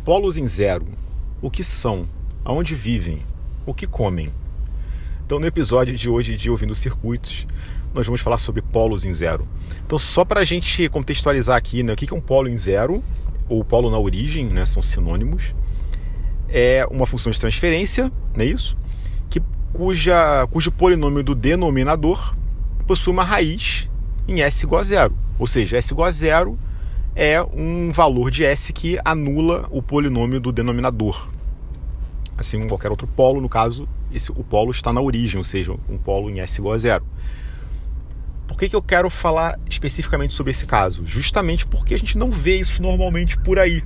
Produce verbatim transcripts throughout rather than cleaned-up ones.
Polos em zero. O que são? Aonde vivem? O que comem? Então, no episódio de hoje de Ouvindo Circuitos, nós vamos falar sobre polos em zero. Então, só para a gente contextualizar aqui, né, o que é um polo em zero, ou polo na origem, né, são sinônimos. É uma função de transferência, não é isso? Que, cuja, cujo polinômio do denominador possui uma raiz em S igual a zero. Ou seja, S igual a zero é um valor de S que anula o polinômio do denominador. Assim como qualquer outro polo, no caso, esse, o polo está na origem, ou seja, um polo em S igual a zero. Por que que eu quero falar especificamente sobre esse caso? Justamente porque a gente não vê isso normalmente por aí.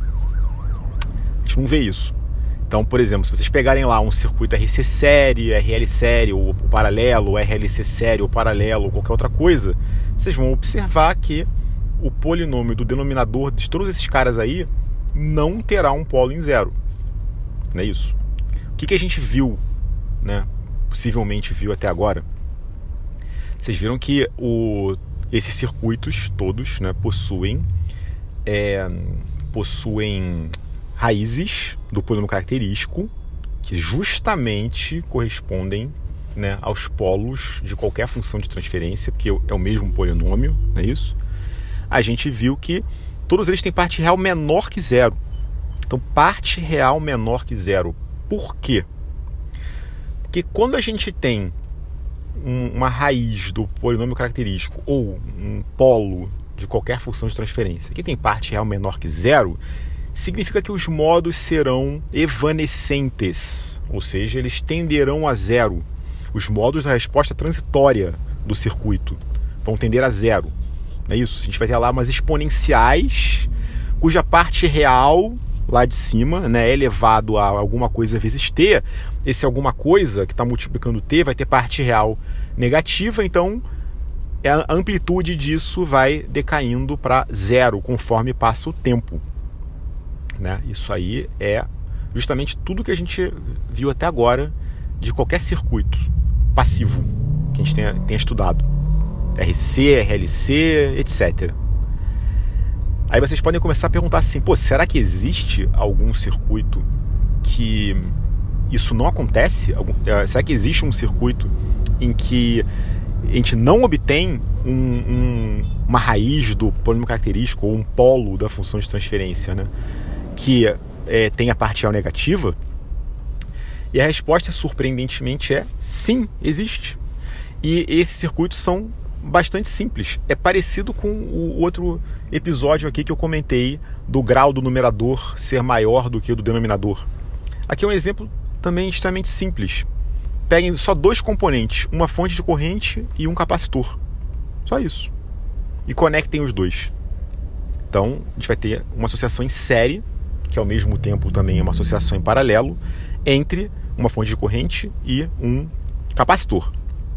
A gente não vê isso. Então, por exemplo, se vocês pegarem lá um circuito R C série, R L série, ou paralelo, R L C série, ou paralelo, ou qualquer outra coisa, vocês vão observar que o polinômio do denominador de todos esses caras aí não terá um polo em zero. Não é isso? O que que a gente viu, né? Possivelmente viu até agora? Vocês viram que o, esses circuitos todos, né, possuem, é, possuem raízes do polinômio característico que justamente correspondem, né, aos polos de qualquer função de transferência, porque é o mesmo polinômio, não é isso? A gente viu que todos eles têm parte real menor que zero. Então, parte real menor que zero. Por quê? Porque quando a gente tem um, uma raiz do polinômio característico ou um polo de qualquer função de transferência que tem parte real menor que zero, significa que os modos serão evanescentes, ou seja, eles tenderão a zero. Os modos da resposta transitória do circuito vão tender a zero. Não é isso? A gente vai ter lá umas exponenciais cuja parte real lá de cima, né, é elevado a alguma coisa vezes t. Esse alguma coisa que está multiplicando t vai ter parte real negativa, então a amplitude disso vai decaindo para zero conforme passa o tempo. Né? Isso aí é justamente tudo que a gente viu até agora de qualquer circuito passivo que a gente tenha, tenha estudado. R C, R L C, etcétera. Aí vocês podem começar a perguntar assim, pô, será que existe algum circuito que isso não acontece? Algum, será que existe um circuito em que a gente não obtém um, um, uma raiz do polinômio característico ou um polo da função de transferência, né, que é, tem a parte real negativa? E a resposta, surpreendentemente, é sim, existe. E esses circuitos são bastante simples. É parecido com o outro episódio aqui que eu comentei do grau do numerador ser maior do que o do denominador. Aqui é um exemplo também extremamente simples. Peguem só dois componentes, uma fonte de corrente e um capacitor. Só isso. E conectem os dois. Então, a gente vai ter uma associação em série, que ao mesmo tempo também é uma associação em paralelo, entre uma fonte de corrente e um capacitor.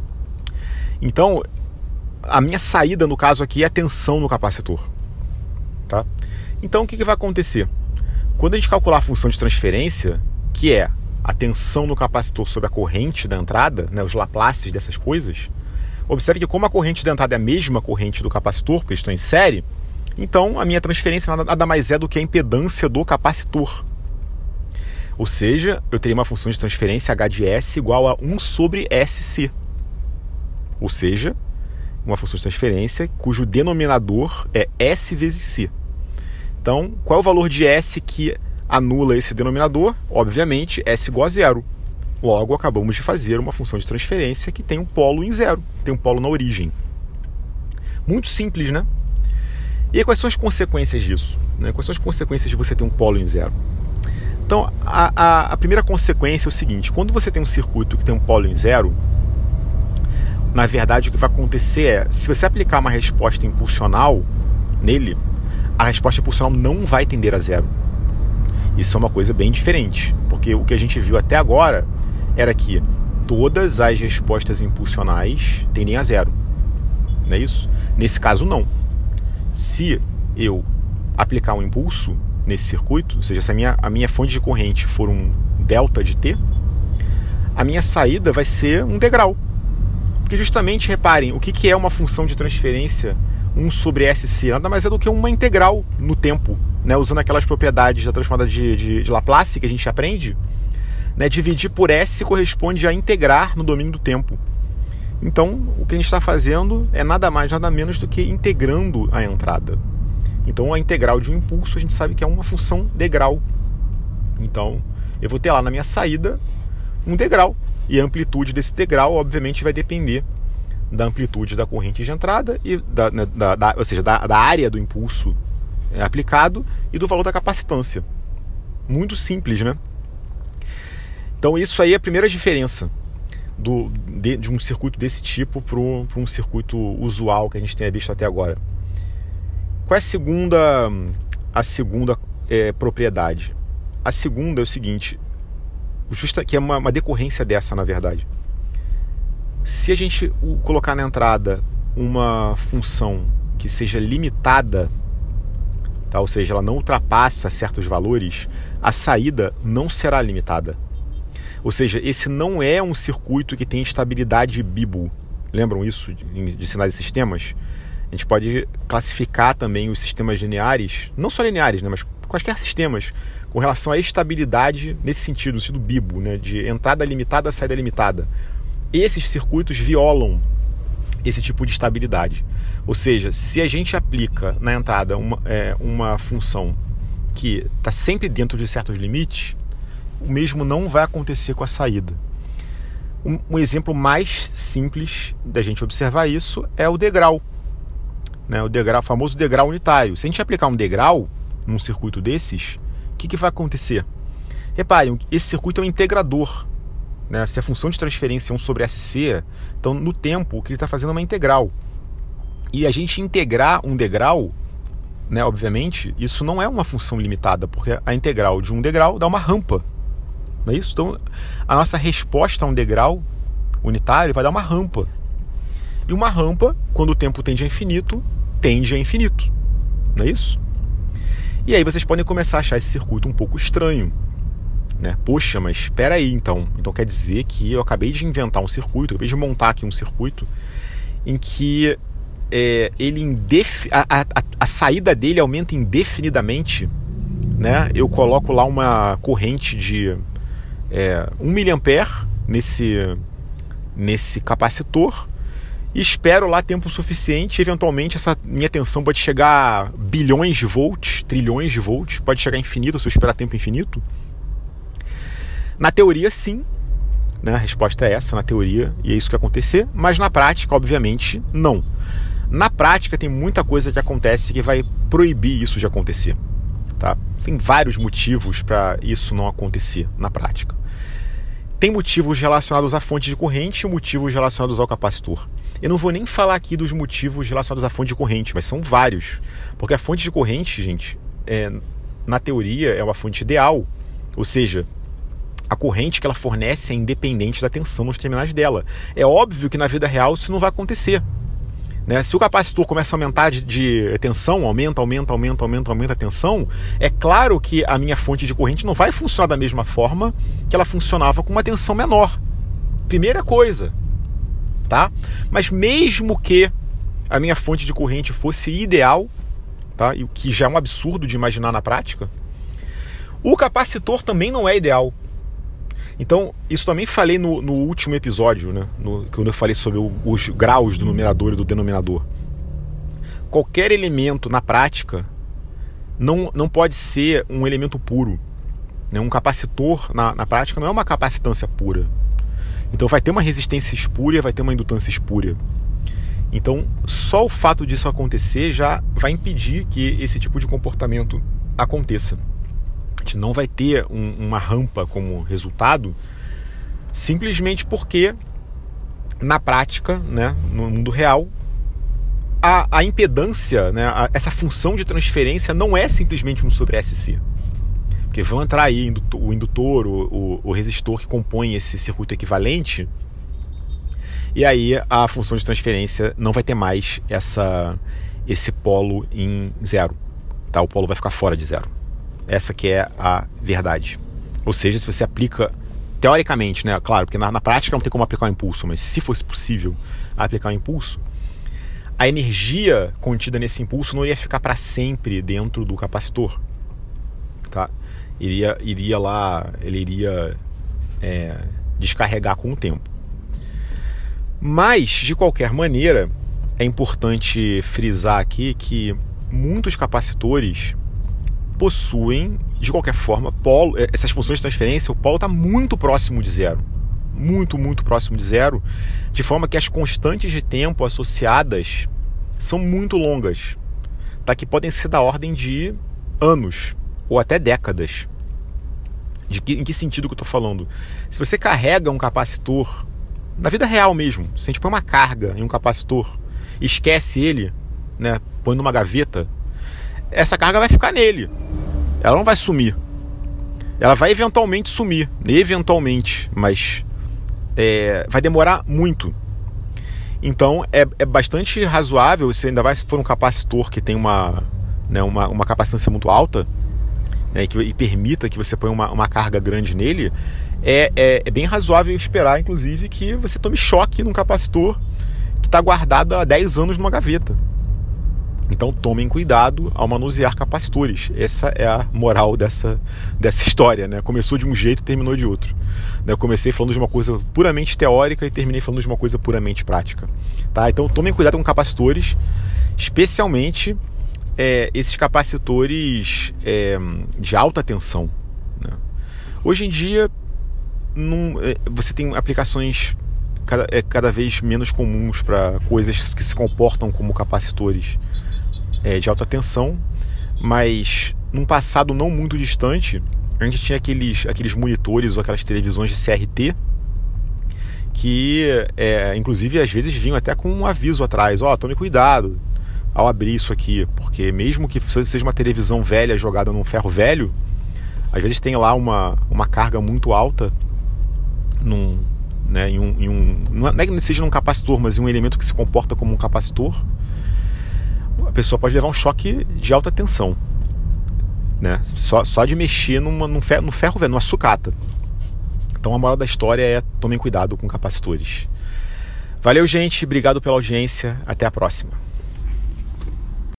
Então, a minha saída, no caso aqui, é a tensão no capacitor. Tá? Então, o que que vai acontecer? Quando a gente calcular a função de transferência, que é a tensão no capacitor sobre a corrente da entrada, né, os Laplaces dessas coisas, observe que como a corrente da entrada é a mesma corrente do capacitor, porque eles estão em série, então a minha transferência nada mais é do que a impedância do capacitor. Ou seja, eu teria uma função de transferência H de S igual a um sobre S C. Ou seja, uma função de transferência cujo denominador é S vezes C. Então, qual é o valor de S que anula esse denominador? Obviamente, S igual a zero. Logo, acabamos de fazer uma função de transferência que tem um polo em zero, tem um polo na origem. Muito simples, né? E aí, quais são as consequências disso? Né? Quais são as consequências de você ter um polo em zero? Então, a, a, a primeira consequência é o seguinte: quando você tem um circuito que tem um polo em zero, na verdade, o que vai acontecer é, se você aplicar uma resposta impulsional nele, a resposta impulsional não vai tender a zero. Isso é uma coisa bem diferente, porque o que a gente viu até agora era que todas as respostas impulsionais tendem a zero. Não é isso? Nesse caso, não. Se eu aplicar um impulso nesse circuito, ou seja, se a minha, a minha fonte de corrente for um delta de t, a minha saída vai ser um degrau. Porque justamente, reparem, o que, que é uma função de transferência um sobre S C? Nada mais é do que uma integral no tempo. né, usando aquelas propriedades da transformada de, de, de Laplace que a gente aprende, né, dividir por S corresponde a integrar no domínio do tempo. Então, o que a gente está fazendo é nada mais, nada menos do que integrando a entrada. Então, a integral de um impulso, a gente sabe que é uma função degrau. Então, eu vou ter lá na minha saída um degrau. E a amplitude desse degrau, obviamente, vai depender da amplitude da corrente de entrada, e da, da, da, ou seja, da, da área do impulso aplicado e do valor da capacitância. Muito simples, né? Então, isso aí é a primeira diferença do, de, de um circuito desse tipo para um circuito usual que a gente tenha visto até agora. Qual é a segunda, a segunda é, propriedade? A segunda é o seguinte, justa, que é uma, uma decorrência dessa, na verdade. Se a gente colocar na entrada uma função que seja limitada, tá? Ou seja, ela não ultrapassa certos valores, a saída não será limitada. Ou seja, esse não é um circuito que tem estabilidade Bibo. Lembram isso de, de sinais e sistemas? A gente pode classificar também os sistemas lineares, não só lineares, né, mas quaisquer sistemas, com relação à estabilidade nesse sentido, no sentido Bibo, né, de entrada limitada, saída limitada. Esses circuitos violam esse tipo de estabilidade. Ou seja, se a gente aplica na entrada uma, é, uma função que está sempre dentro de certos limites, o mesmo não vai acontecer com a saída. Um, um exemplo mais simples da gente observar isso é o degrau. Né, o degrau, o famoso degrau unitário. Se a gente aplicar um degrau num circuito desses, o que, que vai acontecer? Reparem, esse circuito é um integrador. Né? Se a função de transferência é um sobre S C, então no tempo o que ele está fazendo é uma integral. E a gente integrar um degrau, né, obviamente, isso não é uma função limitada, porque a integral de um degrau dá uma rampa. Não é isso? Então, a nossa resposta a um degrau unitário vai dar uma rampa. E uma rampa, quando o tempo tende a infinito, tende a infinito. Não é isso? E aí vocês podem começar a achar esse circuito um pouco estranho. Né? Poxa, mas espera aí então. Então quer dizer que eu acabei de inventar um circuito, eu acabei de montar aqui um circuito em que é, ele indef... a, a, a saída dele aumenta indefinidamente. Né? Eu coloco lá uma corrente de é, um miliampere nesse, nesse capacitor e espero lá tempo suficiente. Eventualmente essa minha tensão pode chegar a bilhões de volts, trilhões de volts, pode chegar a infinito se eu esperar tempo infinito. Na teoria, sim, né? A resposta é essa, na teoria, e é isso que vai acontecer, mas na prática, obviamente, não. Na prática, tem muita coisa que acontece que vai proibir isso de acontecer. Tá? Tem vários motivos para isso não acontecer na prática. Tem motivos relacionados à fonte de corrente e motivos relacionados ao capacitor. Eu não vou nem falar aqui dos motivos relacionados à fonte de corrente, mas são vários. Porque a fonte de corrente, gente, é, na teoria, é uma fonte ideal, ou seja, a corrente que ela fornece é independente da tensão nos terminais dela. É óbvio que na vida real isso não vai acontecer. Né? Se o capacitor começa a aumentar de, de tensão, aumenta, aumenta, aumenta, aumenta, aumenta a tensão, é claro que a minha fonte de corrente não vai funcionar da mesma forma que ela funcionava com uma tensão menor. Primeira coisa. Tá? Mas mesmo que a minha fonte de corrente fosse ideal, tá? E o que já é um absurdo de imaginar na prática, o capacitor também não é ideal. Então, isso também falei no, no último episódio, né? No, quando eu falei sobre o, os graus do numerador e do denominador. Qualquer elemento na prática não, não pode ser um elemento puro. Né? Um capacitor na, na prática não é uma capacitância pura. Então vai ter uma resistência espúria, vai ter uma indutância espúria. Então, só o fato disso acontecer já vai impedir que esse tipo de comportamento aconteça. A gente não vai ter um, uma rampa como resultado, simplesmente porque, na prática, né, no mundo real, a, a impedância, né, a, essa função de transferência não é simplesmente um sobre S C. Porque vão entrar aí o indutor, o, o, o resistor que compõe esse circuito equivalente, e aí a função de transferência não vai ter mais essa, esse polo em zero. Tá? O polo vai ficar fora de zero. Essa que é a verdade. Ou seja, se você aplica, teoricamente, né, claro, porque na, na prática não tem como aplicar um impulso, mas se fosse possível aplicar um impulso, a energia contida nesse impulso não iria ficar para sempre dentro do capacitor. tá? Iria, iria lá, ele iria é, descarregar com o tempo. Mas, de qualquer maneira, é importante frisar aqui que muitos capacitores possuem, de qualquer forma, polo, essas funções de transferência, o polo está muito próximo de zero. Muito, muito próximo de zero, de forma que as constantes de tempo associadas são muito longas, tá? Que podem ser da ordem de anos ou até décadas. De que, em que sentido que eu estou falando? Se você carrega um capacitor, na vida real mesmo, se a gente põe uma carga em um capacitor, esquece ele, né, põe numa gaveta, essa carga vai ficar nele. Ela não vai sumir. Ela vai eventualmente sumir, eventualmente, mas é, vai demorar muito. Então é, é bastante razoável, se ainda vai se for um capacitor que tem uma, né, uma, uma capacitância muito alta, né, que, e permita que você ponha uma, uma carga grande nele, é, é, é bem razoável esperar, inclusive, que você tome choque num capacitor que está guardado há dez anos numa gaveta. Então tomem cuidado ao manusear capacitores. Essa é a moral dessa, dessa história, né? Começou de um jeito e terminou de outro. Eu comecei falando de uma coisa puramente teórica e terminei falando de uma coisa puramente prática. Tá? Então tomem cuidado com capacitores, especialmente é, esses capacitores é, de alta tensão, né? Hoje em dia num, é, você tem aplicações cada, é, cada vez menos comuns para coisas que se comportam como capacitores É, de alta tensão, mas num passado não muito distante, a gente tinha aqueles, aqueles monitores ou aquelas televisões de C R T que, é, inclusive, às vezes vinham até com um aviso atrás: ó, oh, tome cuidado ao abrir isso aqui, porque mesmo que seja uma televisão velha jogada num ferro velho, às vezes tem lá uma, uma carga muito alta num, né, em um, em um, não é que seja num capacitor, mas em um elemento que se comporta como um capacitor. A pessoa pode levar um choque de alta tensão, né? Só, só de mexer numa, num ferro, no ferro velho, numa sucata. Então a moral da história é: tomem cuidado com capacitores. Valeu, gente, obrigado pela audiência, até a próxima.